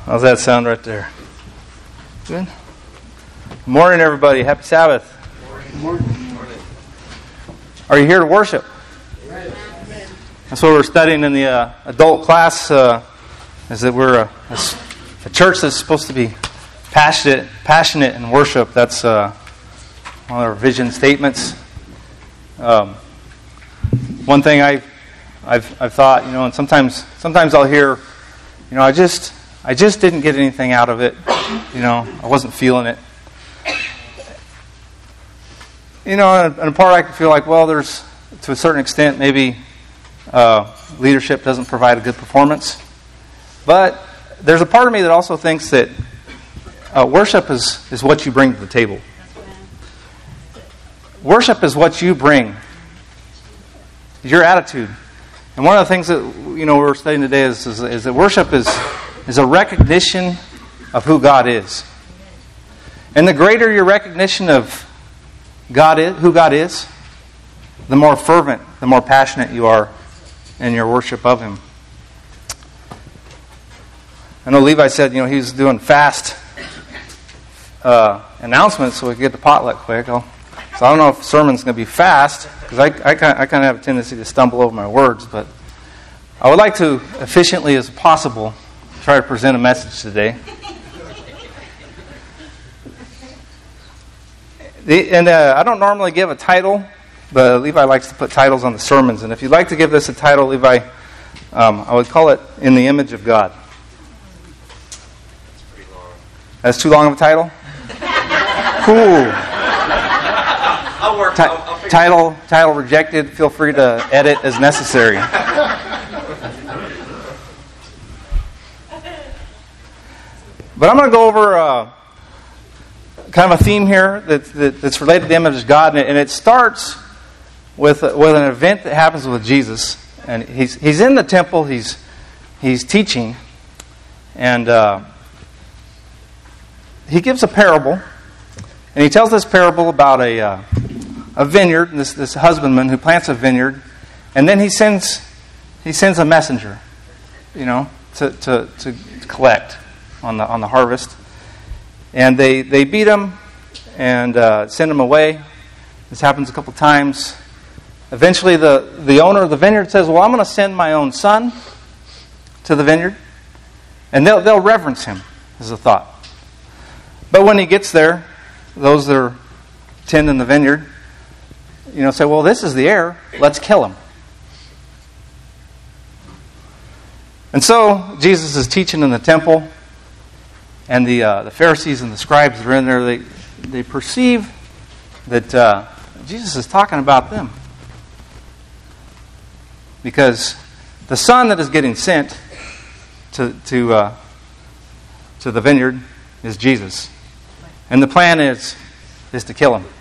How's that sound right there? Good. Good morning, everybody. Happy Sabbath. Good morning. Are you here to worship? That's what we're studying in the adult class. Is that we're a church that's supposed to be passionate in worship. That's one of our vision statements. One thing I've thought, and sometimes I'll hear, I just didn't get anything out of it. I wasn't feeling it. And in part I can feel like, well, there's, to a certain extent, maybe leadership doesn't provide a good performance. But there's a part of me that also thinks that worship is what you bring to the table. Worship is what you bring. Your attitude. And one of the things that we're studying today is that worship is a recognition of who God is. And the greater your recognition of who God is, the more fervent, the more passionate you are in your worship of Him. I know Levi said, he was doing fast announcements so we could get the potluck quick. So I don't know if the sermon's going to be fast, because I kind of have a tendency to stumble over my words, but I would like to, efficiently as possible, try to present a message today. I don't normally give a title, but Levi likes to put titles on the sermons. And if you'd like to give this a title, Levi, I would call it In the Image of God. That's pretty long. That's too long of a title? Cool. I'll work. Title rejected. Feel free to edit as necessary. But I'm going to go over kind of a theme here that's related to the image of God, and it starts with an event that happens with Jesus. And he's in the temple. He's teaching, and he gives a parable, and he tells this parable about a vineyard, and this husbandman who plants a vineyard, and then he sends a messenger, to collect on the harvest, and they beat him and send him away. This happens a couple times. Eventually, the owner of the vineyard says, "Well, I'm going to send my own son to the vineyard, and they'll reverence him," is the thought. But when he gets there, those that are tending the vineyard, say, "Well, this is the heir. Let's kill him." And so Jesus is teaching in the temple, and the Pharisees and the scribes that are in there, they perceive that Jesus is talking about them, because the son that is getting sent to the vineyard is Jesus, and the plan is to kill him.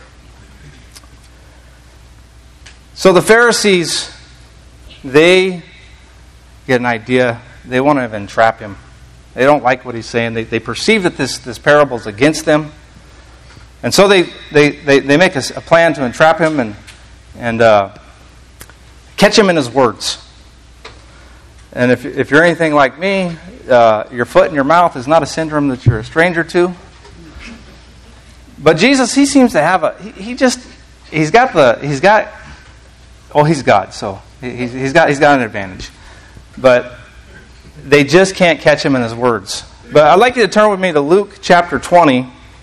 So the Pharisees, they get an idea. They want to entrap him. They don't like what he's saying. They perceive that this parable is against them. And so they make a plan to entrap him and catch him in his words. And if you're anything like me, your foot in your mouth is not a syndrome that you're a stranger to. But Jesus, he seems to have he's God, so he's got an advantage. But they just can't catch him in his words. But I'd like you to turn with me to Luke chapter 20,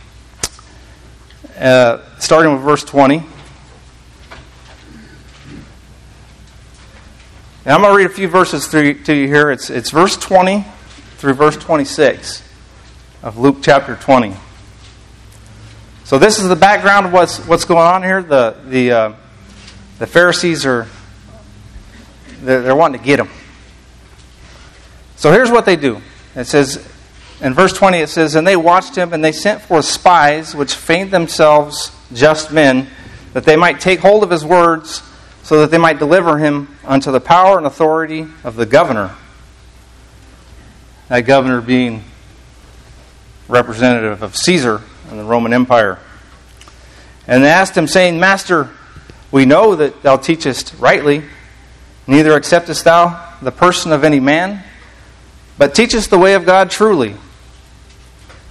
starting with verse 20. And I'm going to read a few verses to you here. It's verse 20 through verse 26 of Luke chapter 20. So this is the background of what's going on here. The Pharisees they're wanting to get him. So here's what they do. It says, in verse 20, it says, "And they watched him, and they sent forth spies, which feigned themselves just men, that they might take hold of his words, so that they might deliver him unto the power and authority of the governor." That governor being representative of Caesar in the Roman Empire. "And they asked him, saying, Master, we know that thou teachest rightly, neither acceptest thou the person of any man, but teachest the way of God truly.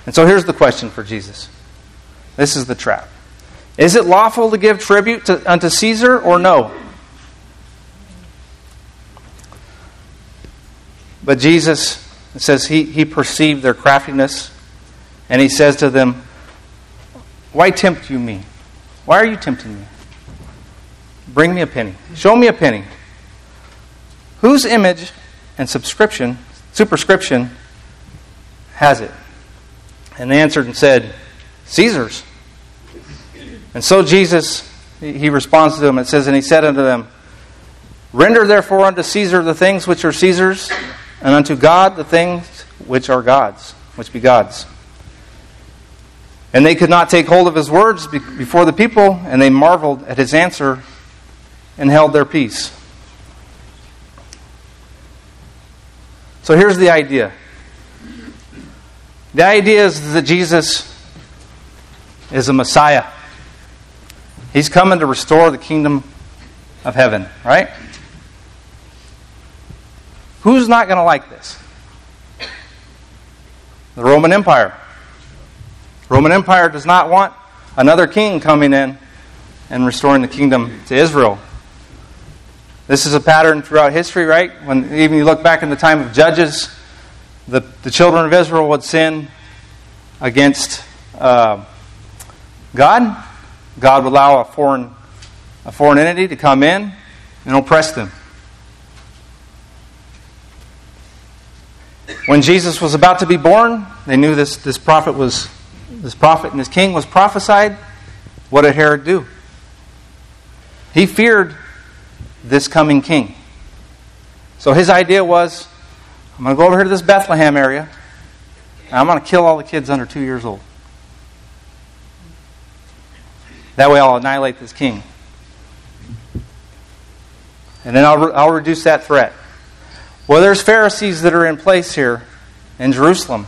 And so here's the question for Jesus. This is the trap. Is it lawful to give tribute unto Caesar or no? But Jesus, it says, he perceived their craftiness, and he says to them, why tempt you me? Why are you tempting me? Bring me a penny. Show me a penny. Whose image and superscription has it? And they answered and said, Caesar's. And so Jesus, he responds to them. It says, and he said unto them, render therefore unto Caesar the things which are Caesar's, and unto God the things which are God's, which be God's. And they could not take hold of his words before the people, and they marveled at his answer and held their peace. So here's the idea. The idea is that Jesus is a Messiah. He's coming to restore the kingdom of heaven, right? Who's not going to like this? The Roman Empire. The Roman Empire does not want another king coming in and restoring the kingdom to Israel. This is a pattern throughout history, right? When even you look back in the time of Judges, the children of Israel would sin against God. God would allow a foreign entity to come in and oppress them. When Jesus was about to be born, they knew this prophet and this king was prophesied. What did Herod do? He feared this coming king. So his idea was, I'm going to go over here to this Bethlehem area, and I'm going to kill all the kids under 2 years old. That way I'll annihilate this king. And then I'll reduce that threat. Well, there's Pharisees that are in place here in Jerusalem.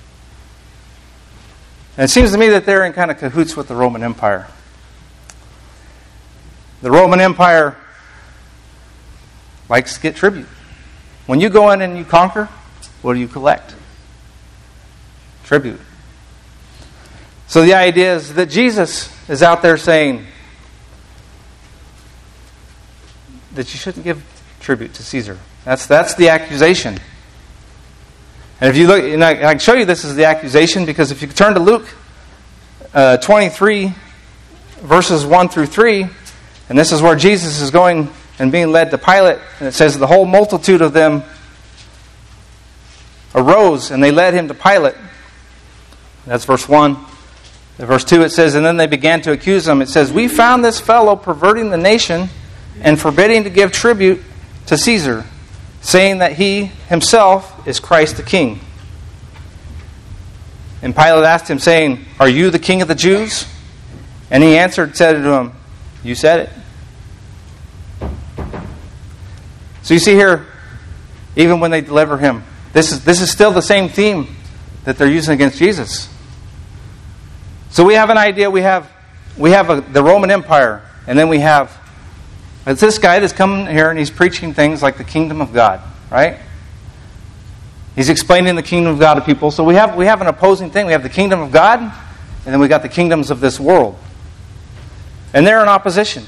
And it seems to me that they're in kind of cahoots with the Roman Empire. The Roman Empire likes to get tribute. When you go in and you conquer, what do you collect? Tribute. So the idea is that Jesus is out there saying that you shouldn't give tribute to Caesar. That's the accusation. And if you look, and I can show you this is the accusation, because if you turn to Luke 23, verses 1 through 3, and this is where Jesus is going and being led to Pilate, and it says the whole multitude of them arose, and they led him to Pilate. That's verse 1. In verse 2 it says, and then they began to accuse him. It says, we found this fellow perverting the nation and forbidding to give tribute to Caesar, saying that he himself is Christ the King. And Pilate asked him, saying, are you the king of the Jews? And he answered, said to him, you said it. So you see here, even when they deliver him, this is still the same theme that they're using against Jesus. So we have an idea. We have the Roman Empire, and then we have this guy that's coming here and he's preaching things like the kingdom of God, right? He's explaining the kingdom of God to people. So we have an opposing thing. We have the kingdom of God, and then we got the kingdoms of this world, and they're in opposition.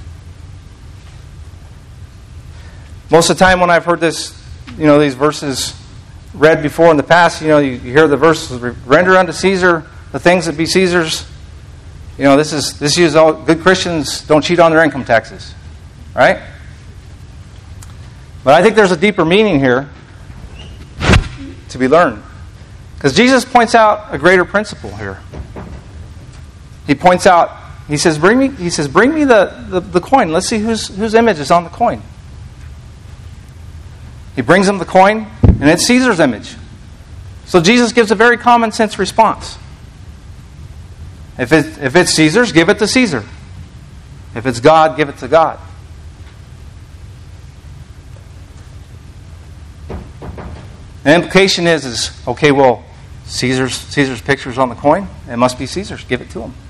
Most of the time when I've heard this, these verses read before in the past, you hear the verses, render unto Caesar the things that be Caesar's. This is all good Christians don't cheat on their income taxes, right? But I think there's a deeper meaning here to be learned, because Jesus points out a greater principle here. He points out, he says, bring me the coin. Let's see whose image is on the coin. He brings him the coin, and it's Caesar's image. So Jesus gives a very common sense response. If it's Caesar's, give it to Caesar. If it's God, give it to God. The implication is okay, well, Caesar's picture's on the coin. It must be Caesar's. Give it to him.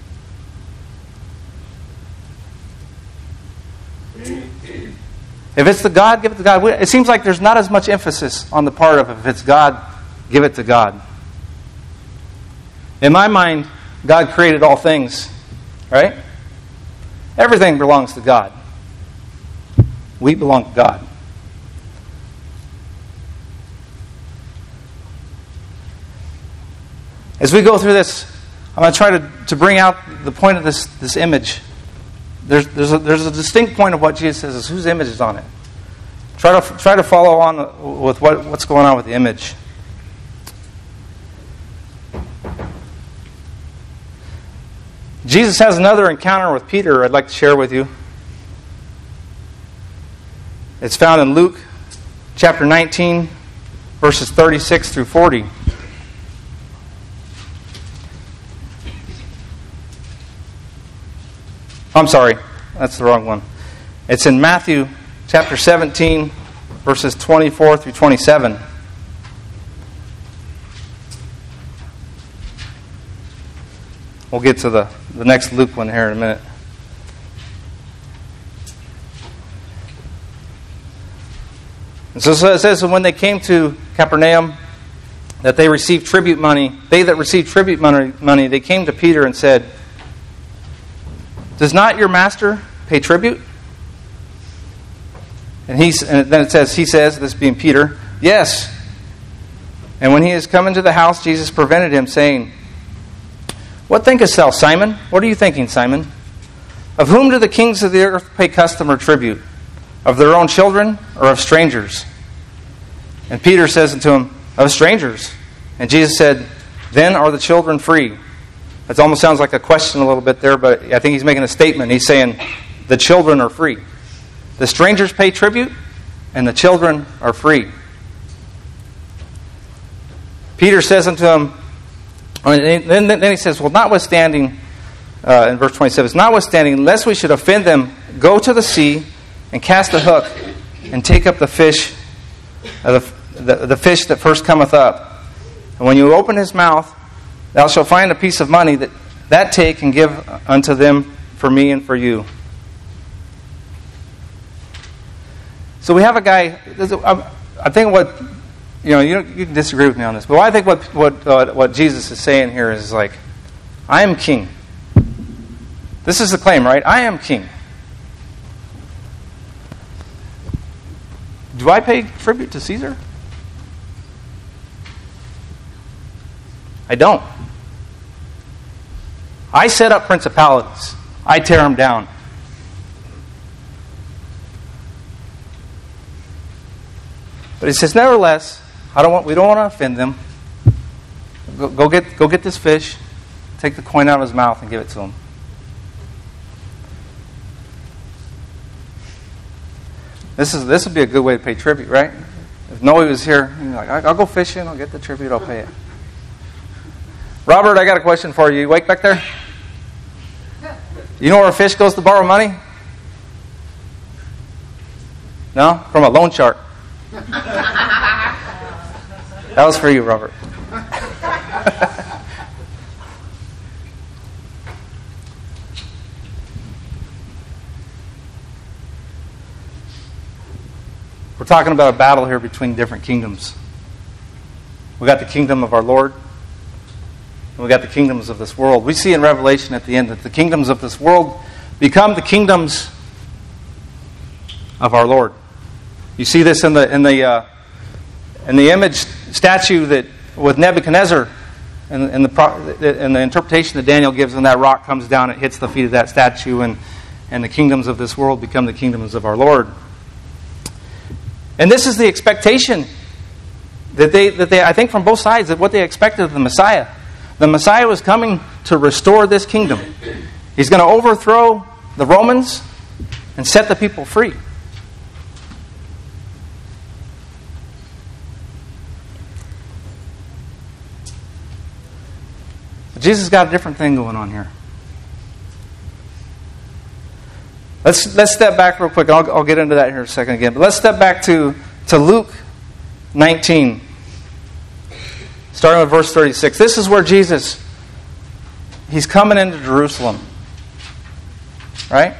If it's the God, give it to God. It seems like there's not as much emphasis on the part of if it's God, give it to God. In my mind, God created all things, right? Everything belongs to God. We belong to God. As we go through this, I'm going to try to bring out the point of this image. There's a distinct point of what Jesus says is whose image is on it. Try to follow on with what's going on with the image. Jesus has another encounter with Peter I'd like to share with you. It's found in Luke chapter 19, verses 36 through 40. I'm sorry, that's the wrong one. It's in Matthew chapter 17, verses 24 through 27. We'll get to the next Luke one here in a minute. And so it says that when they came to Capernaum, that they received tribute money. They that received tribute money, they came to Peter and said, "Does not your master pay tribute?" And then it says, he says, this being Peter, "Yes." And when he is come into the house, Jesus prevented him, saying, "What thinkest thou, Simon?" What are you thinking, Simon? "Of whom do the kings of the earth pay custom or tribute? Of their own children or of strangers?" And Peter says unto him, "Of strangers." And Jesus said, "Then are the children free." It almost sounds like a question a little bit there, but I think he's making a statement. He's saying, the children are free. The strangers pay tribute, and the children are free. Peter says unto him, then he says, well, notwithstanding, in verse 27, notwithstanding, lest we should offend them, go to the sea and cast a hook and take up the fish, the fish that first cometh up. And when you open his mouth, thou shalt find a piece of money that take and give unto them for me and for you. So we have a guy. I think what you can disagree with me on this, but I think what Jesus is saying here is like, I am king. This is the claim, right? I am king. Do I pay tribute to Caesar? I don't. I set up principalities. I tear them down. But he says, nevertheless, we don't want to offend them. Go get this fish, take the coin out of his mouth, and give it to him. This would be a good way to pay tribute, right? If Noe was here, he'd be like, I'll go fishing, I'll get the tribute, I'll pay it. Robert, I got a question for you. You awake back there? You know where a fish goes to borrow money? No? From a loan shark. That was for you, Robert. We're talking about a battle here between different kingdoms. We got the kingdom of our Lord, and we got the kingdoms of this world. We see in Revelation at the end that the kingdoms of this world become the kingdoms of our Lord. You see this in the image statue that with Nebuchadnezzar, and the interpretation that Daniel gives when that rock comes down, it hits the feet of that statue, and the kingdoms of this world become the kingdoms of our Lord. And this is the expectation that they I think from both sides, that what they expected of the Messiah. The Messiah was coming to restore this kingdom. He's going to overthrow the Romans and set the people free. But Jesus got a different thing going on here. Let's step back real quick. I'll get into that here in a second again. But let's step back to Luke 19. Starting with verse 36. This is where Jesus, he's coming into Jerusalem. Right?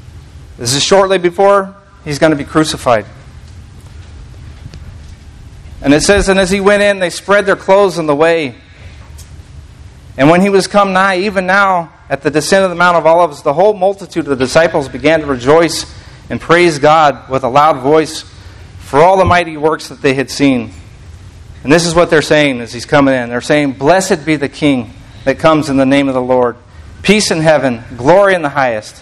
This is shortly before he's going to be crucified. And it says, and as he went in, they spread their clothes in the way. And when he was come nigh, even now, at the descent of the Mount of Olives, the whole multitude of the disciples began to rejoice and praise God with a loud voice for all the mighty works that they had seen. And this is what they're saying as he's coming in. They're saying, blessed be the King that comes in the name of the Lord. Peace in heaven, glory in the highest.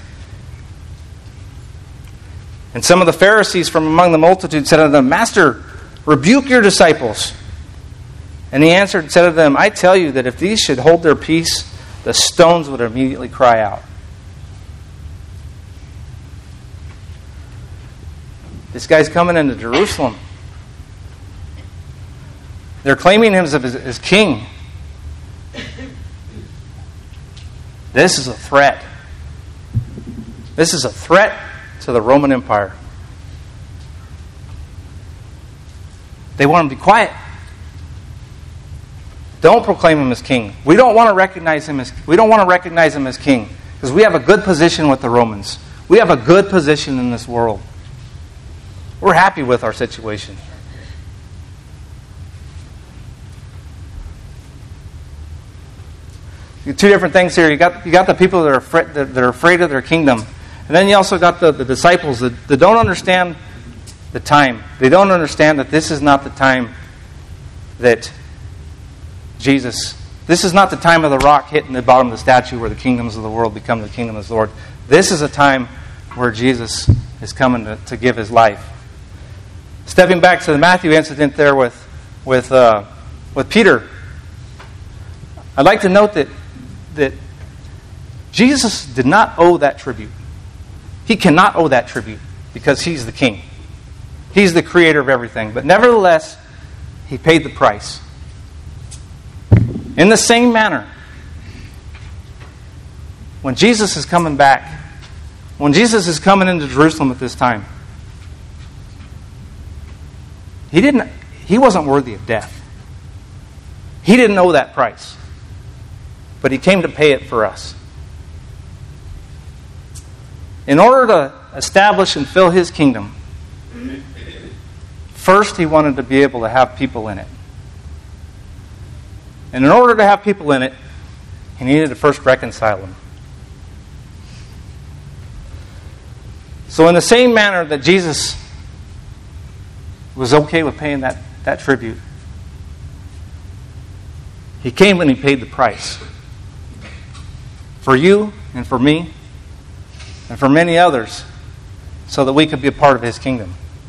And some of the Pharisees from among the multitude said unto them, Master, rebuke your disciples. And he answered and said to them, I tell you that if these should hold their peace, the stones would immediately cry out. This guy's coming into Jerusalem. They're claiming him as king. This is a threat. This is a threat to the Roman Empire. They want him to be quiet. Don't proclaim him as king. We don't want to recognize him as king because we have a good position with the Romans. We have a good position in this world. We're happy with our situation. Two different things here. You got the people that are afraid of their kingdom, and then you also got the disciples that don't understand the time. They don't understand that this is not the time that this is not the time of the rock hitting the bottom of the statue where the kingdoms of the world become the kingdom of the Lord. This is a time where Jesus is coming to give his life. Stepping back to the Matthew incident there with Peter, I'd like to note that Jesus did not owe that tribute. He cannot owe that tribute because he's the king. He's the creator of everything. But nevertheless, he paid the price. In the same manner, when Jesus is coming back, when Jesus is coming into Jerusalem at this time, he wasn't worthy of death. He didn't owe that price. But he came to pay it for us. In order to establish and fill his kingdom, first he wanted to be able to have people in it. And in order to have people in it, he needed to first reconcile them. So in the same manner that Jesus was okay with paying that tribute, he came and he paid the price. For you and for me and for many others, so that we could be a part of his kingdom.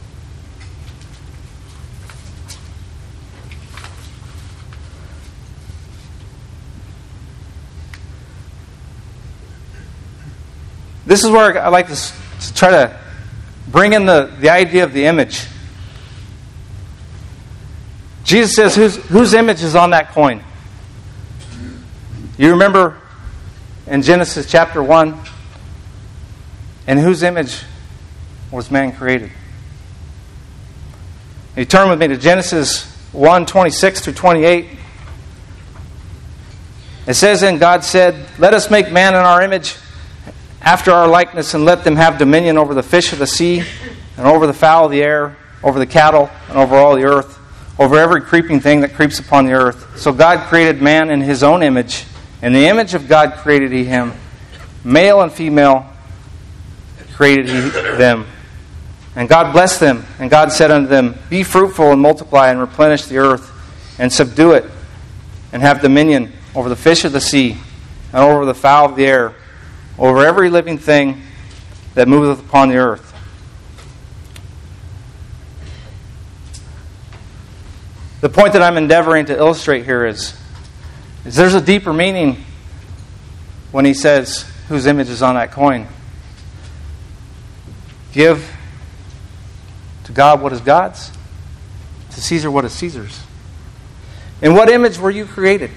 This is where I like to try to bring in the idea of the image. Jesus says, whose image is on that coin? You remember in Genesis chapter 1, in whose image was man created? You turn with me to Genesis 1:26 through 28. It says, and God said, let us make man in our image, after our likeness, and let them have dominion over the fish of the sea, and over the fowl of the air, over the cattle, and over all the earth, over every creeping thing that creeps upon the earth. So God created man in his own image. In the image of God created he him. Male and female created he them. And God blessed them. And God said unto them, be fruitful and multiply and replenish the earth, and subdue it, and have dominion over the fish of the sea, and over the fowl of the air, over every living thing that moveth upon the earth. The point that I'm endeavoring to illustrate here is there's a deeper meaning when he says, whose image is on that coin? Give to God what is God's, to Caesar what is Caesar's. In what image were you created?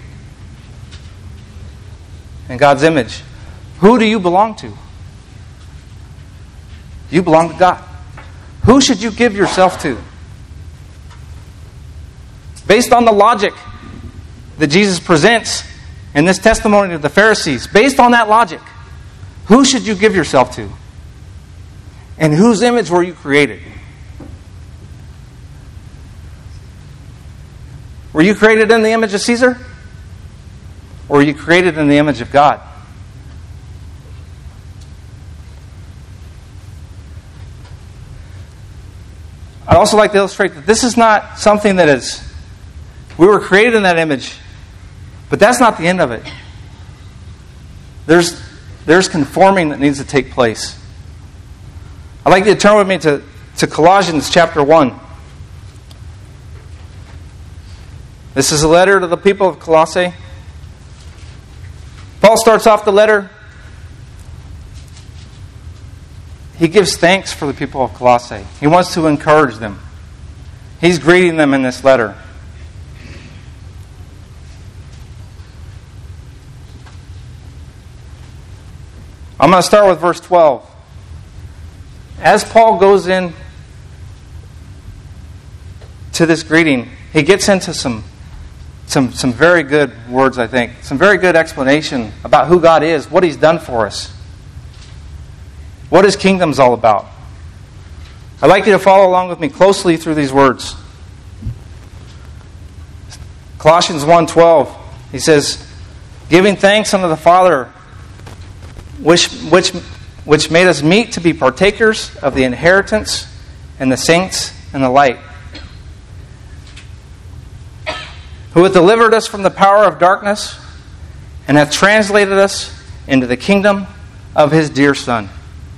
In God's image. Who do you belong to? You belong to God. Who should you give yourself to? Based on the logic that Jesus presents in this testimony to the Pharisees, based on that logic, who should you give yourself to? In whose image were you created? Were you created in the image of Caesar? Or were you created in the image of God? I'd also like to illustrate that this is not something that is, we were created in that image, but that's not the end of it. There's conforming that needs to take place. I'd like you to turn with me to Colossians chapter 1. This is a letter to the people of Colossae. Paul starts off the letter. He gives thanks for the people of Colossae. He wants to encourage them. He's greeting them in this letter. I'm going to start with verse 12. As Paul goes in to this greeting, he gets into some very good words, I think. Some very good explanation about who God is, what He's done for us, what His kingdom's all about. I'd like you to follow along with me closely through these words. Colossians 1:12, he says, giving thanks unto the Father, which made us meet to be partakers of the inheritance and the saints and the light, who hath delivered us from the power of darkness and hath translated us into the kingdom of His dear Son.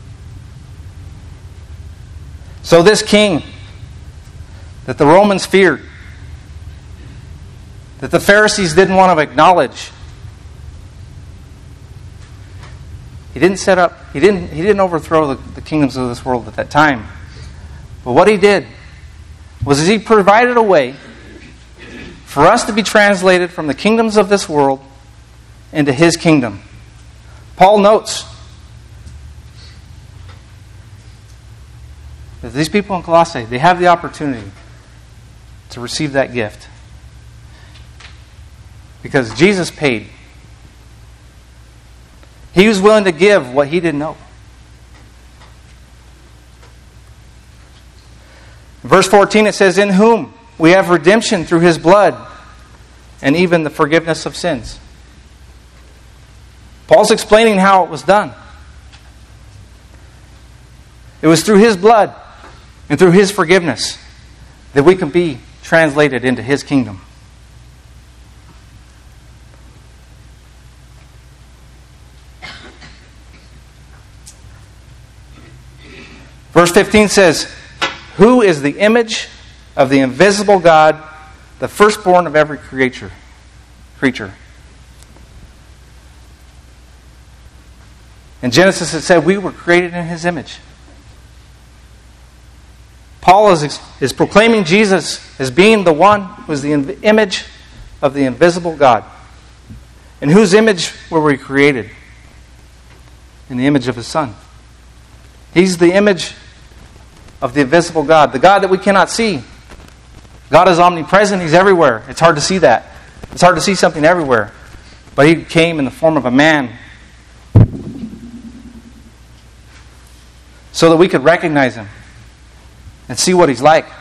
So this king that the Romans feared, that the Pharisees didn't want to acknowledge, he didn't overthrow the kingdoms of this world at that time. But what he did was he provided a way for us to be translated from the kingdoms of this world into His kingdom. Paul notes that these people in Colossae, they have the opportunity to receive that gift. Because Jesus paid. He was willing to give what He didn't know. In verse 14 it says, in whom we have redemption through His blood, and even the forgiveness of sins. Paul's explaining how it was done. It was through His blood and through His forgiveness that we can be translated into His kingdom. Verse 15 says, who is the image of the invisible God, the firstborn of every creature. In Genesis it said we were created in His image. Paul is proclaiming Jesus as being the one who is the image of the invisible God. In whose image were we created? In the image of His Son. He's the image of the invisible God, the God that we cannot see. God is omnipresent. He's everywhere. It's hard to see that. It's hard to see something everywhere. But He came in the form of a man so that we could recognize Him and see what He's like.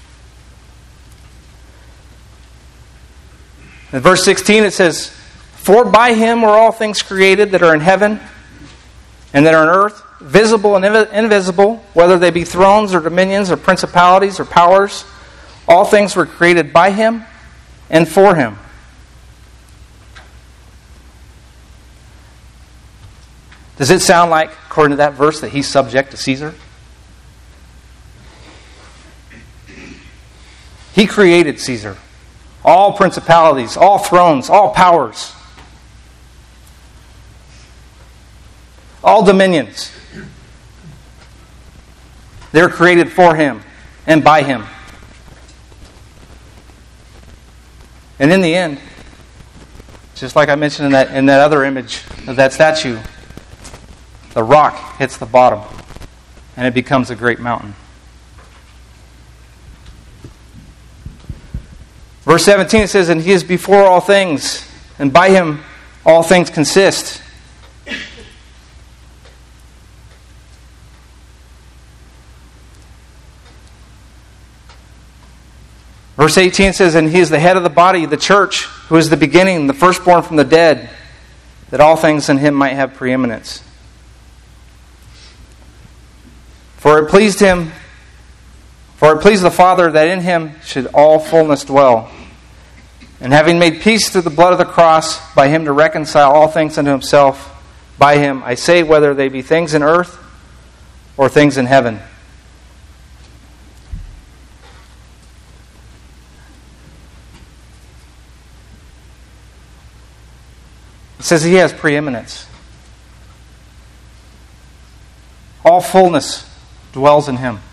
In verse 16 it says, for by Him were all things created that are in heaven and that are on earth, visible and invisible, whether they be thrones or dominions or principalities or powers. All things were created by Him and for Him. Does it sound like, according to that verse, that He's subject to Caesar? He created Caesar. All principalities, all thrones, all powers, all dominions. They're created for Him and by Him. And in the end, just like I mentioned in that other image of that statue, the rock hits the bottom and it becomes a great mountain. Verse 17 it says, and He is before all things, and by Him all things consist. Verse 18 says, and he is the head of the body, the church, who is the beginning, the firstborn from the dead, that all things in him might have preeminence. For it pleased the Father that in him should all fullness dwell. And having made peace through the blood of the cross, by him to reconcile all things unto himself, by him, I say, whether they be things in earth or things in heaven. It says he has preeminence. All fullness dwells in him.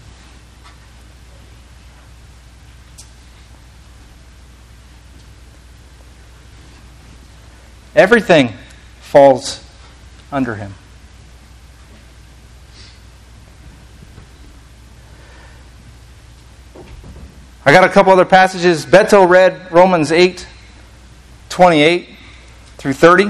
Everything falls under him. I got a couple other passages. Beto read Romans 8:28 through 30.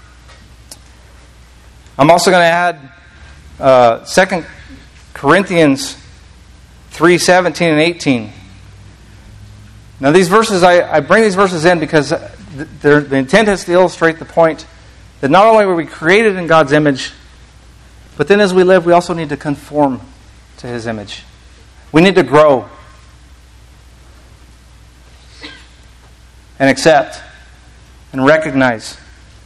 I'm also going to add 2 Corinthians 3:17 and 18. Now these verses, I bring these verses in because the intent is to illustrate the point that not only were we created in God's image, but then as we live, we also need to conform to His image. We need to grow and accept and recognize.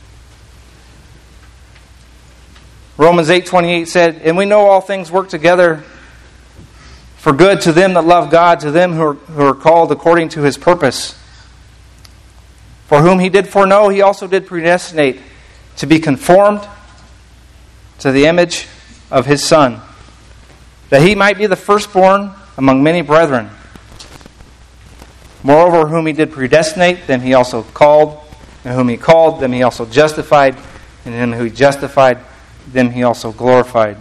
Romans 8:28 said, and we know all things work together for good to them that love God, to them who are called according to His purpose. For whom He did foreknow, He also did predestinate to be conformed to the image of His Son, that He might be the firstborn among many brethren. Moreover, whom He did predestinate, them He also called, and whom He called, them He also justified, and him who He justified, them He also glorified.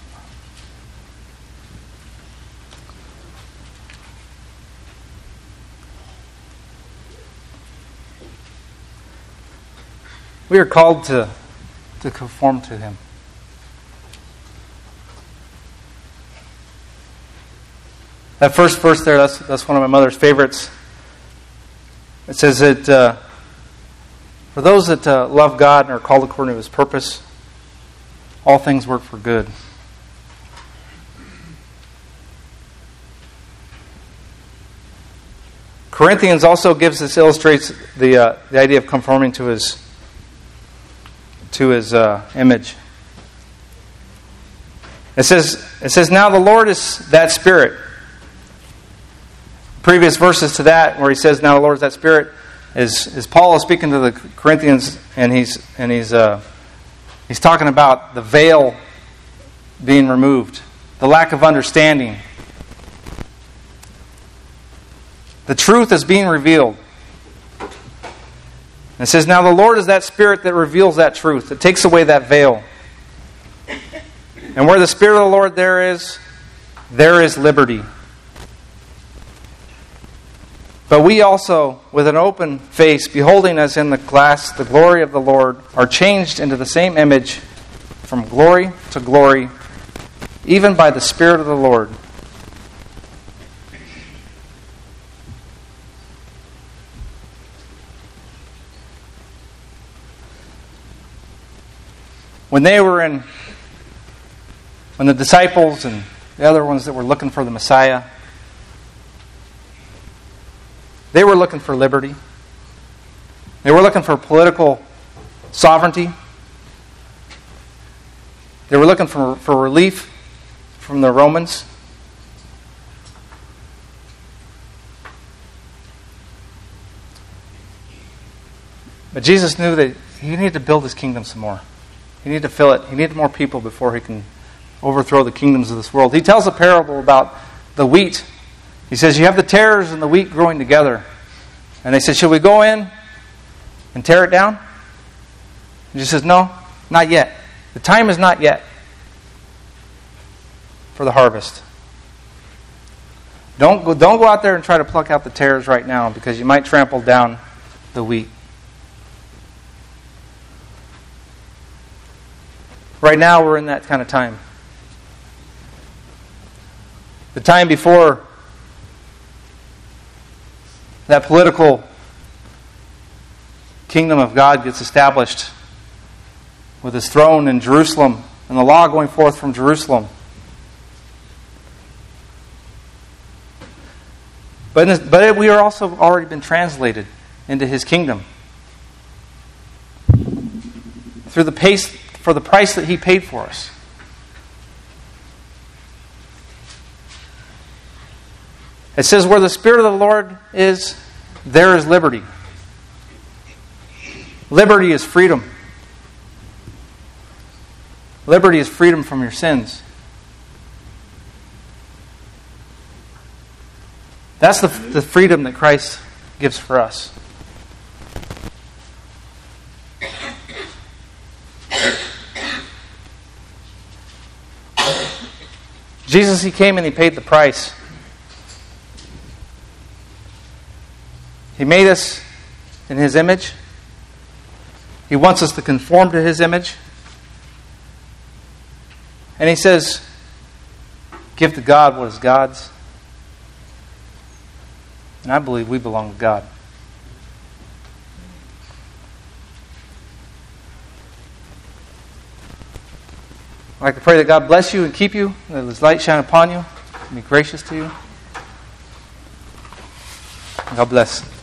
We are called to conform to Him. That first verse there, that's one of my mother's favorites. It says that for those that love God and are called according to His purpose, all things work for good. Corinthians also illustrates the idea of conforming to His image. It says, now the Lord is that Spirit. Previous verses to that, where he says, now the Lord is that Spirit, is Paul is speaking to the Corinthians, and he's talking about the veil being removed, the lack of understanding. The truth is being revealed. And it says, now the Lord is that Spirit that reveals that truth, that takes away that veil. And where the Spirit of the Lord there is liberty. But we also, with an open face, beholding as in the glass the glory of the Lord, are changed into the same image from glory to glory, even by the Spirit of the Lord. When the disciples and the other ones that were looking for the Messiah, they were looking for liberty. They were looking for political sovereignty. They were looking for relief from the Romans. But Jesus knew that He needed to build His kingdom some more. He needed to fill it. He needed more people before He can overthrow the kingdoms of this world. He tells a parable about the wheat. He says, you have the tares and the wheat growing together. And they said, should we go in and tear it down? And Jesus says, no, not yet. The time is not yet for the harvest. Don't go out there and try to pluck out the tares right now, because you might trample down the wheat. Right now we're in that kind of time. The time before that political kingdom of God gets established with His throne in Jerusalem and the law going forth from Jerusalem. But we are also already been translated into His kingdom for the price that He paid for us. It says, where the Spirit of the Lord is, there is liberty. Liberty is freedom. Liberty is freedom from your sins. That's the freedom that Christ gives for us. Jesus, He came and He paid the price. He made us in His image. He wants us to conform to His image. And He says, give to God what is God's. And I believe we belong to God. I'd like to pray that God bless you and keep you, that His light shine upon you, and be gracious to you. God bless.